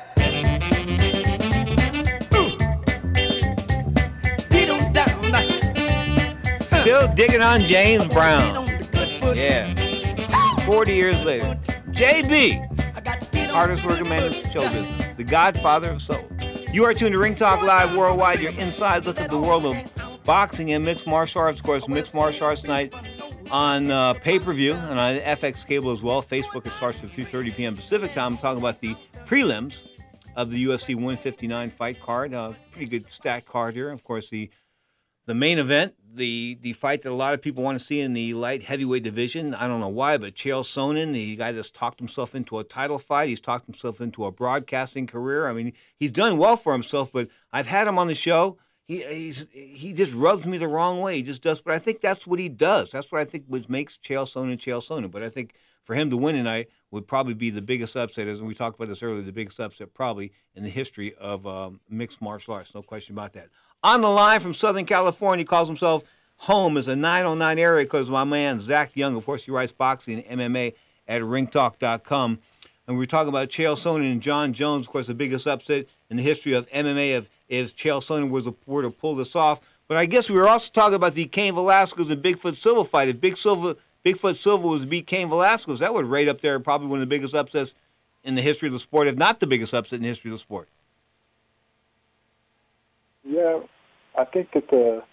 Still digging on James Brown. Yeah. 40 years later. JB, hardest working man in show business, the godfather of soul. You are tuned to Ring Talk Live Worldwide, your inside look at the world of boxing and mixed martial arts. Of course, mixed martial arts night on pay-per-view and on FX Cable as well. Facebook, it starts at 3:30 p.m. Pacific time. I'm talking about the prelims of the UFC 159 fight card. Pretty good stacked card here. Of course, the main event, the fight that a lot of people want to see in the light heavyweight division. I don't know why, but Chael Sonnen, the guy that's talked himself into a title fight. He's talked himself into a broadcasting career. I mean, he's done well for himself, but I've had him on the show. He just rubs me the wrong way. He just does. But I think that's what he does. That's what I think makes Chael Sonnen. But I think for him to win tonight would probably be the biggest upset, as we talked about this earlier, the biggest upset probably in the history of mixed martial arts. No question about that. On the line from Southern California, calls himself home as a 909 area because my man Zach Young, of course, he writes boxing and MMA at ringtalk.com. And we're talking about Chael Sonnen and John Jones, of course, the biggest upset in the history of MMA if Chael Sonnen were to pull this off. But I guess we were also talking about the Cain Velasquez and Bigfoot Silva fight. If Bigfoot Silva was to beat Cain Velasquez, that would rate up there probably one of the biggest upsets in the history of the sport, if not the biggest upset in the history of the sport. Yeah, I think that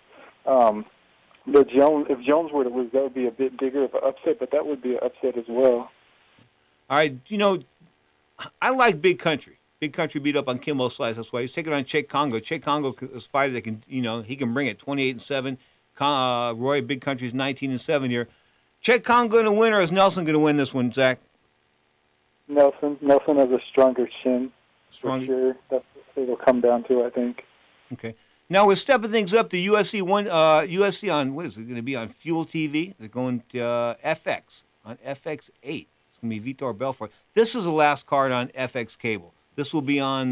if Jones were to lose, that would be a bit bigger of an upset, but that would be an upset as well. All right, I like Big Country. Big Country beat up on Kimbo Slice. That's why he's taking on Cheick Kongo. Cheick Kongo is a fighter that can, he can bring it 28-7. Roy Big Country's 19-7 here. Cheick Kongo going to win, or is Nelson going to win this one, Zach? Nelson has a stronger chin. For sure. That's what it'll come down to, I think. Okay. Now we're stepping things up to UFC on, what is it going to be, on Fuel TV? They're going to FX, on FX 8. It's going to be Vitor Belfort. This is the last card on FX Cable. This will be on,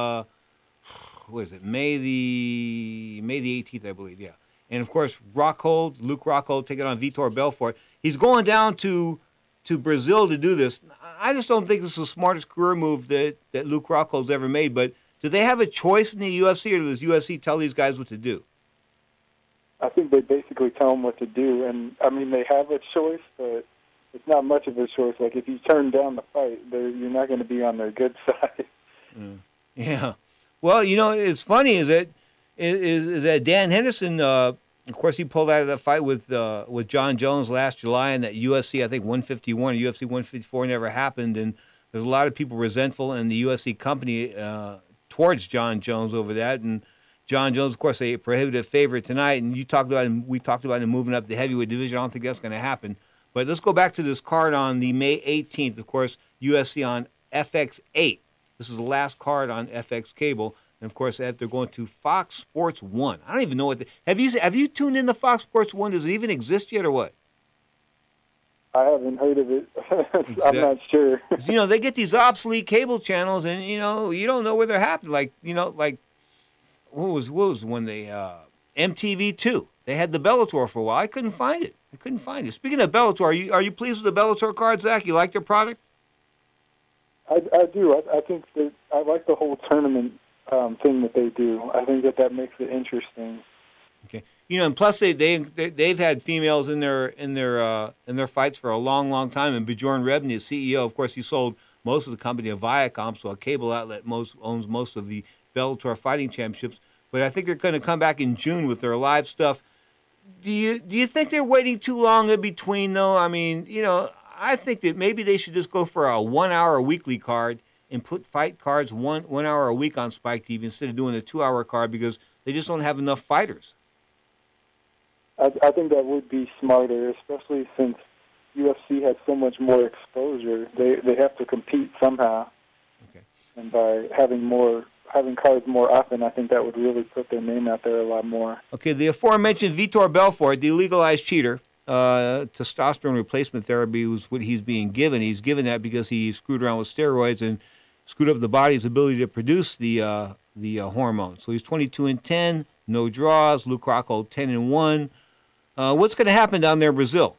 May the 18th, I believe, yeah. And, of course, Luke Rockhold taking on Vitor Belfort. He's going down to Brazil to do this. I just don't think this is the smartest career move that Luke Rockhold's ever made, but do they have a choice in the UFC, or does UFC tell these guys what to do? I think they basically tell them what to do. And, I mean, they have a choice, but it's not much of a choice. Like, if you turn down the fight, you're not going to be on their good side. Yeah. Well, it's funny is that Dan Henderson, of course, he pulled out of that fight with John Jones last July, and that UFC, I think, 151 or UFC 154 never happened. And there's a lot of people resentful, and the UFC company towards John Jones over that. And John Jones, of course, a prohibitive favorite tonight. And we talked about him moving up the heavyweight division. I don't think that's going to happen. But let's go back to this card on the May 18th. Of course, UFC on FX8. This is the last card on FX Cable. And, of course, they're going to Fox Sports 1. I don't even know what have you tuned in to Fox Sports 1? Does it even exist yet or what? I haven't heard of it. I'm not sure. They get these obsolete cable channels, and, you don't know where they're happening. Like what was when they MTV2. They had the Bellator for a while. I couldn't find it. Speaking of Bellator, are you pleased with the Bellator card, Zach? You like their product? I do. I think that I like the whole tournament thing that they do. I think that makes it interesting. Okay. And plus they've had females in their fights for a long, long time. And Bjorn Rebney, the CEO, of course, he sold most of the company to Viacom, so a cable outlet owns most of the Bellator fighting championships. But I think they're going to come back in June with their live stuff. Do you think they're waiting too long in between, though? I mean, I think that maybe they should just go for a 1 hour weekly card and put fight cards 1 hour a week on Spike TV instead of doing a 2 hour card because they just don't have enough fighters. I think that would be smarter, especially since UFC has so much more exposure. They have to compete somehow. Okay. And by having cards more often, I think that would really put their name out there a lot more. Okay, the aforementioned Vitor Belfort, the legalized cheater, testosterone replacement therapy was what he's being given. He's given that because he screwed around with steroids and screwed up the body's ability to produce the hormone. So he's 22-10, no draws. Luke Rockhold 10-1. What's going to happen down there in Brazil?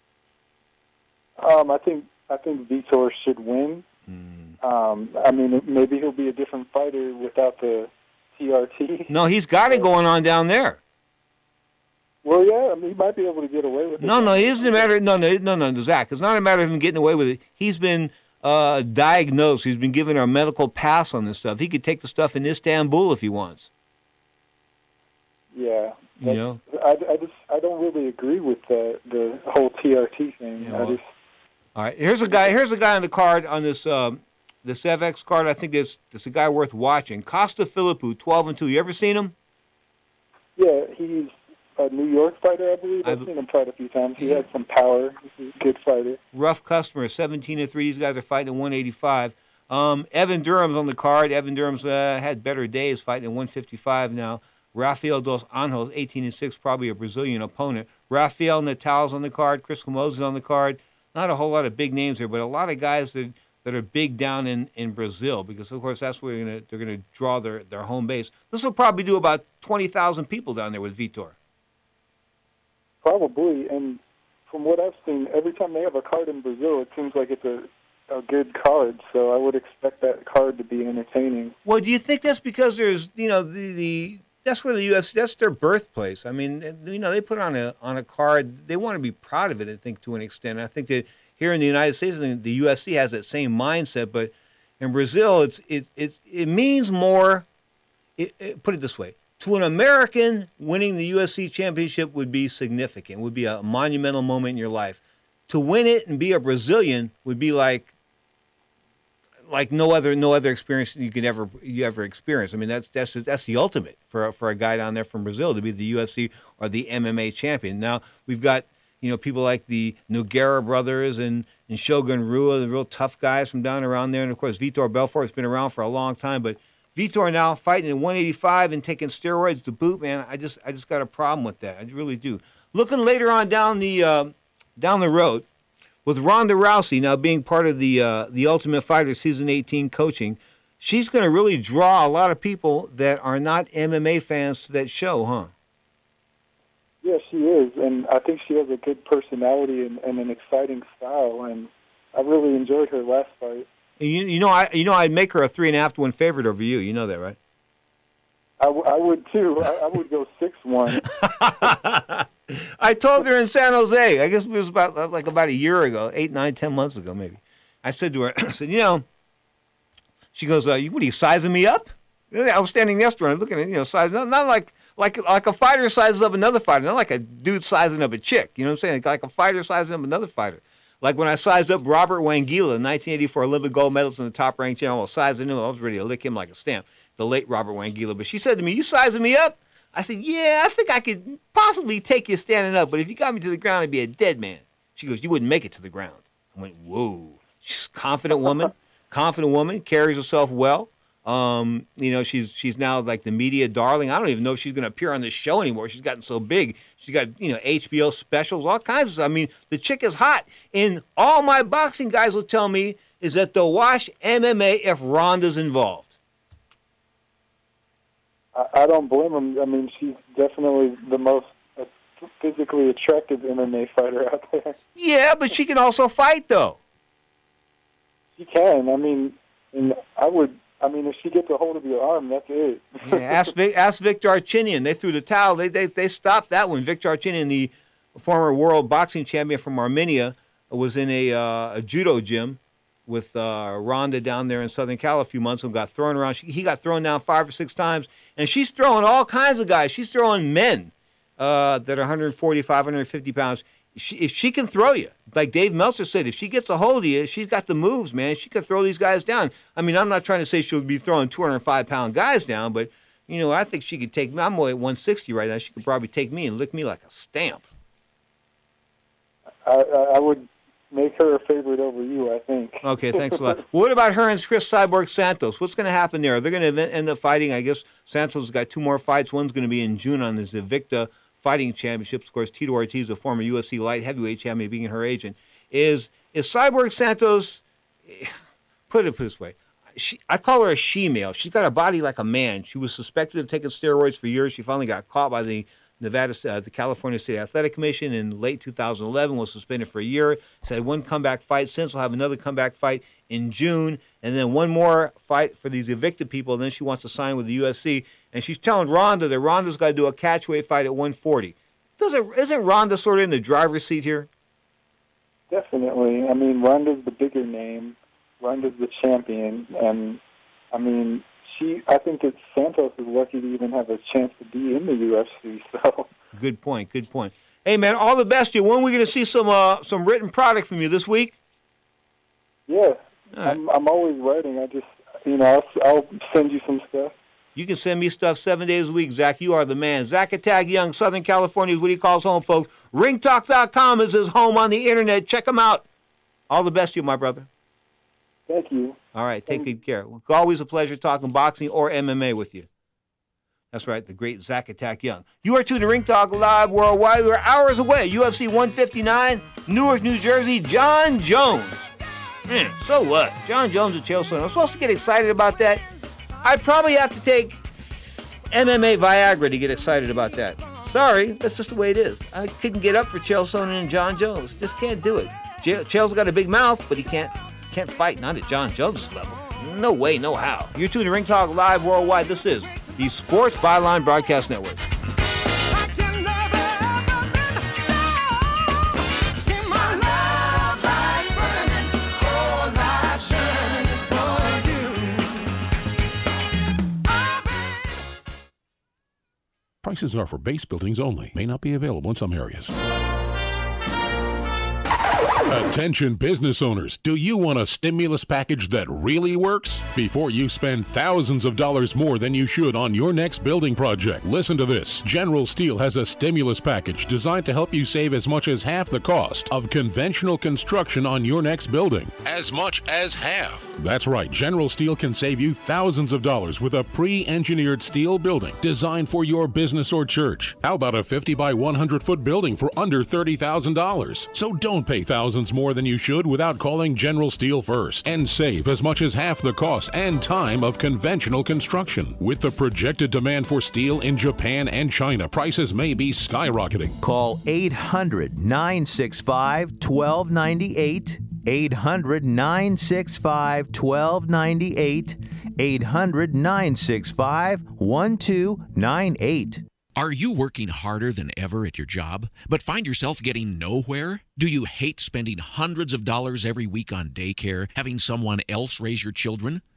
I think Vitor should win. I mean, maybe he'll be a different fighter without the TRT. No, he's got it going on down there. Well, yeah, I mean, he might be able to get away with it. No, it isn't a matter. No, Zach. It's not a matter of him getting away with it. He's been diagnosed. He's been given a medical pass on this stuff. He could take the stuff in Istanbul if he wants. Yeah. I don't really agree with the whole TRT thing. Yeah, well, all right. Here's a guy on the card on this this FX card. I think this a guy worth watching. Costa Philippou, 12-2. You ever seen him? Yeah, he's a New York fighter, I believe. I've seen him fight a few times. He has some power. He's a good fighter. Rough customer, 17-3. These guys are fighting at 185. Evan Durham's on the card. Evan Durham's had better days fighting at 155 now. Rafael dos Anjos, 18-6, probably a Brazilian opponent. Rafael Natal's on the card. Chris Camozzi's on the card. Not a whole lot of big names there, but a lot of guys that are big down in Brazil because, of course, that's where they're gonna draw their home base. This will probably do about 20,000 people down there with Vitor. Probably, and from what I've seen, every time they have a card in Brazil, it seems like it's a good card. So I would expect that card to be entertaining. Well, do you think that's because there's that's where the UFC, that's their birthplace. I mean, they put on a card. They want to be proud of it, I think, to an extent. I think that here in the United States, the UFC has that same mindset. But in Brazil, it means more. Put it this way: to an American, winning the UFC championship would be significant. Would be a monumental moment in your life. To win it and be a Brazilian would be like no other experience you ever experience. I mean, that's the ultimate for a guy down there from Brazil to be the UFC or the MMA champion. Now we've got people like the Nogueira brothers and Shogun Rua, the real tough guys from down around there, and of course Vitor Belfort has been around for a long time. But Vitor now fighting at 185 and taking steroids to boot, man. I just got a problem with that. I really do. Looking later on down the road. With Ronda Rousey now being part of the Ultimate Fighter Season 18 coaching, she's going to really draw a lot of people that are not MMA fans to that show, huh? Yeah, she is, and I think she has a good personality and an exciting style, and I really enjoyed her last fight. I'd make her a 3.5-1 favorite over you. You know that, right? I would too. I would go 6-1. I told her in San Jose, I guess it was about a year ago, 8, 9, 10 months ago maybe. I said to her, I said, she goes, what are you sizing me up? I was standing next to her and looking at, size, not like a fighter sizes up another fighter, not like a dude sizing up a chick, you know what I'm saying? Like a fighter sizing up another fighter. Like when I sized up Robert Wangila, 1984 Olympic gold medalist in the top-ranked channel, I was sizing him, I was ready to lick him like a stamp. the late Robert Wangila. But she said to me, "You sizing me up?" I said, "Yeah, I think I could possibly take you standing up, but if you got me to the ground, I'd be a dead man." She goes, "You wouldn't make it to the ground." I went, "Whoa." She's a confident woman, carries herself well. She's now like the media darling. I don't even know if she's going to appear on this show anymore. She's gotten so big. She's got, HBO specials, all kinds of stuff. I mean, the chick is hot. And all my boxing guys will tell me is that they'll watch MMA if Ronda's involved. I don't blame him. I mean, she's definitely the most physically attractive MMA fighter out there. Yeah, but she can also fight, though. She can. I mean, if she gets a hold of your arm, that's it. Yeah, ask Victor Archinian. They threw the towel. They stopped that one. Victor Archinian, the former world boxing champion from Armenia, was in a judo gym with Ronda down there in Southern Cal a few months ago. Got thrown around. He got thrown down 5 or 6 times, and she's throwing all kinds of guys. She's throwing men that are 145, 150 pounds. If she can throw you, like Dave Meltzer said, if she gets a hold of you, she's got the moves, man. She can throw these guys down. I mean, I'm not trying to say she'll be throwing 205-pound guys down, but, I think she could take me. I'm only at 160 right now. She could probably take me and lick me like a stamp. I would make her a favorite over you, I think. Okay, thanks a lot. What about her and Chris Cyborg Santos? What's going to happen there? They're going to end up fighting. I guess Santos has got 2 more fights. One's going to be in June on the Invicta Fighting Championships. Of course, Tito Ortiz, a former UFC light heavyweight champion, being her agent. Is Cyborg Santos, put it this way, I call her a she-male. She's got a body like a man. She was suspected of taking steroids for years. She finally got caught by the the California State Athletic Commission in late 2011, was suspended for a year. Said one comeback fight. Since will have another comeback fight in June, and then one more fight for these evicted people. Then she wants to sign with the UFC. And she's telling Ronda that Ronda's got to do a catchweight fight at 140. Isn't Ronda sort of in the driver's seat here? Definitely. I mean, Ronda's the bigger name. Ronda's the champion. And, I mean, I think that Santos is lucky to even have a chance to be in the UFC. So. Good point. Hey, man, all the best to you. When are we going to see some written product from you this week? Yeah. Right. I'm always writing. I'll send you some stuff. You can send me stuff 7 days a week, Zach. You are the man. Zach Attack Young, Southern California is what he calls home, folks. Ringtalk.com is his home on the internet. Check him out. All the best to you, my brother. Thank you. All right, take good care. It's always a pleasure talking boxing or MMA with you. That's right, the great Zach Attack Young. You are tuned to Ring Talk Live Worldwide. We're hours away. UFC 159, Newark, New Jersey, John Jones. Man, so what? John Jones and Chael Sonnen. I'm supposed to get excited about that. I probably have to take MMA Viagra to get excited about that. Sorry, that's just the way it is. I couldn't get up for Chael Sonnen and John Jones. Just can't do it. Chael's got a big mouth, but he can't fight, not at John Jones' level. No way, no how. You're tuned to Ring Talk Live Worldwide. This is the Sports Byline Broadcast Network. Prices are for base buildings only. May not be available in some areas. Attention business owners, do you want a stimulus package that really works? Before you spend thousands of dollars more than you should on your next building project, listen to this. General Steel has a stimulus package designed to help you save as much as half the cost of conventional construction on your next building. As much as half. That's right, General Steel can save you thousands of dollars with a pre-engineered steel building designed for your business or church. How about a 50 by 100 foot building for under $30,000? So don't pay thousands more than you should without calling General Steel first, and save as much as half the cost and time of conventional construction. With the projected demand for steel in Japan and China, prices may be skyrocketing. Call 800-965-1298. 800-965-1298. 800-965-1298. Are you working harder than ever at your job, but find yourself getting nowhere? Do you hate spending hundreds of dollars every week on daycare, having someone else raise your children?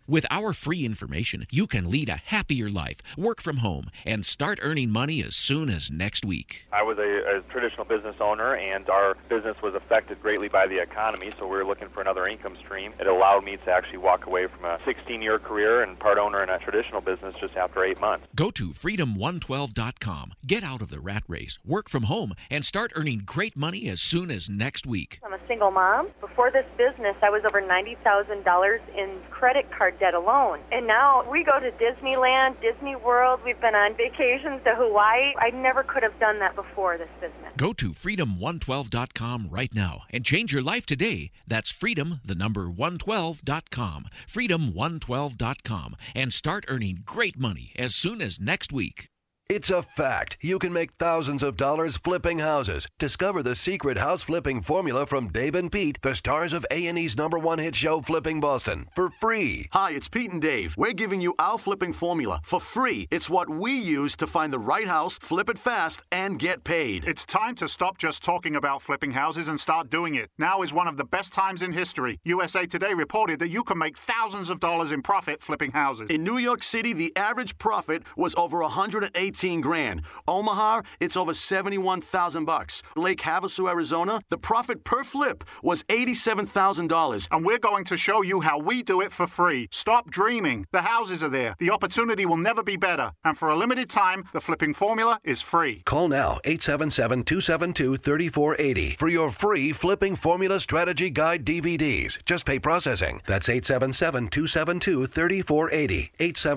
With our free information, you can lead a happier life, work from home, and start earning money as soon as next week. I was a traditional business owner, and our business was affected greatly by the economy, so we were looking for another income stream. It allowed me to actually walk away from a 16-year career and part owner in a traditional business just after 8 months. Go to freedom112.com. Get out of the rat race, work from home, and start earning great money as soon as next week. I'm a single mom. Before this business, I was over $90,000 in credit card debt alone. And now we go to Disneyland, Disney World. We've been on vacations to Hawaii. I never could have done that before this business. Go to freedom112.com right now and change your life today. That's freedom112.com. freedom112.com, and start earning great money as soon as next week. It's a fact. You can make thousands of dollars flipping houses. Discover the secret house flipping formula from Dave and Pete, the stars of A&E's #1 hit show, Flipping Boston, for free. Hi, it's Pete and Dave. We're giving you our flipping formula for free. It's what we use to find the right house, flip it fast, and get paid. It's time to stop just talking about flipping houses and start doing it. Now is one of the best times in history. USA Today reported that you can make thousands of dollars in profit flipping houses. In New York City, the average profit was over $118 grand. Omaha, it's over $71,000. Lake Havasu, Arizona, the profit per flip was $87,000. And we're going to show you how we do it for free. Stop dreaming. The houses are there. The opportunity will never be better. And for a limited time, the flipping formula is free. Call now, 877-272-3480 for your free Flipping Formula Strategy Guide DVDs. Just pay processing. That's 877-272-3480.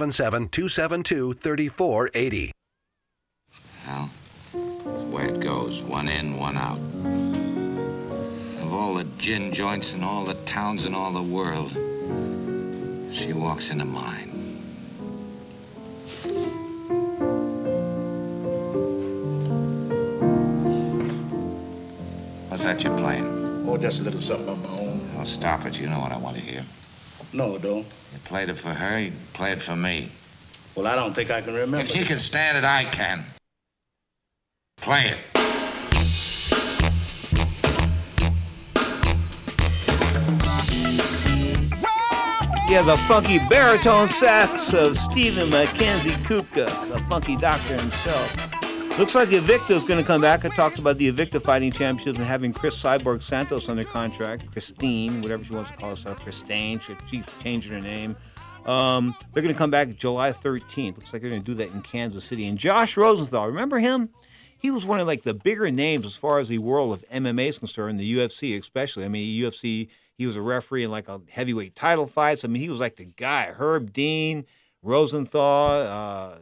877-272-3480. Well, that's the way it goes. One in, one out. Of all the gin joints in all the towns in all the world, she walks into mine. What's that you're playing? Oh, just a little something on my own. Oh, stop it. You know what I want to hear. No, I don't. You played it for her, you play it for me. Well, I don't think I can remember. If she can stand it, I can. Play it. Yeah, the funky baritone sax of Stephen Mackenzie Kupka, the funky doctor himself. Looks like the Invicta is going to come back. I talked about the Invicta Fighting Championships and having Chris Cyborg Santos under contract. Christine, whatever she wants to call herself, Christine. She's changing her name. They're going to come back July 13th. Looks like they're going to do that in Kansas City. And Josh Rosenthal, remember him? He was one of like the bigger names as far as the world of MMA is concerned, the UFC especially. I mean, UFC, he was a referee in like a heavyweight title fights. I mean, he was like the guy. Herb Dean, Rosenthal,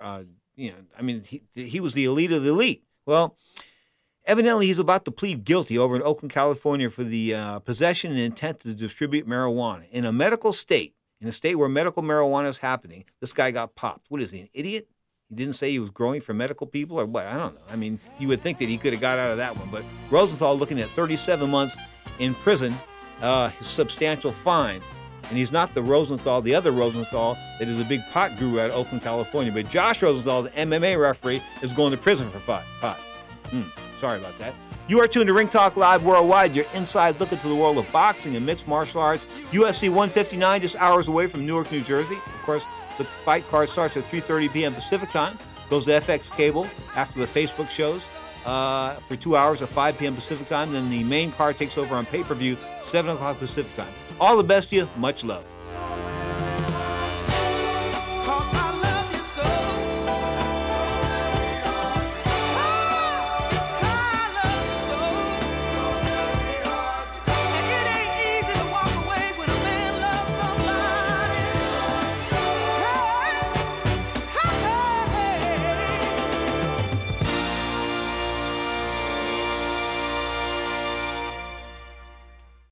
he was the elite of the elite. Well, evidently he's about to plead guilty over in Oakland, California for the possession and intent to distribute marijuana. In a medical state, in a state where medical marijuana is happening, this guy got popped. What is he, an idiot? He didn't say he was growing for medical people or what? I don't know. I mean, you would think that he could have got out of that one. But Rosenthal looking at 37 months in prison, his substantial fine. And he's not the Rosenthal, the other Rosenthal that is a big pot guru out of Oakland, California. But Josh Rosenthal, the MMA referee, is going to prison for pot. Sorry about that. You are tuned to Ring Talk Live Worldwide, your inside look into the world of boxing and mixed martial arts. UFC 159, just hours away from Newark, New Jersey. Of course, the fight card starts at 3:30 p.m. Pacific time. Goes to FX Cable after the Facebook shows for 2 hours at 5 p.m. Pacific time. Then the main card takes over on pay-per-view, 7 o'clock Pacific time. All the best to you. Much love.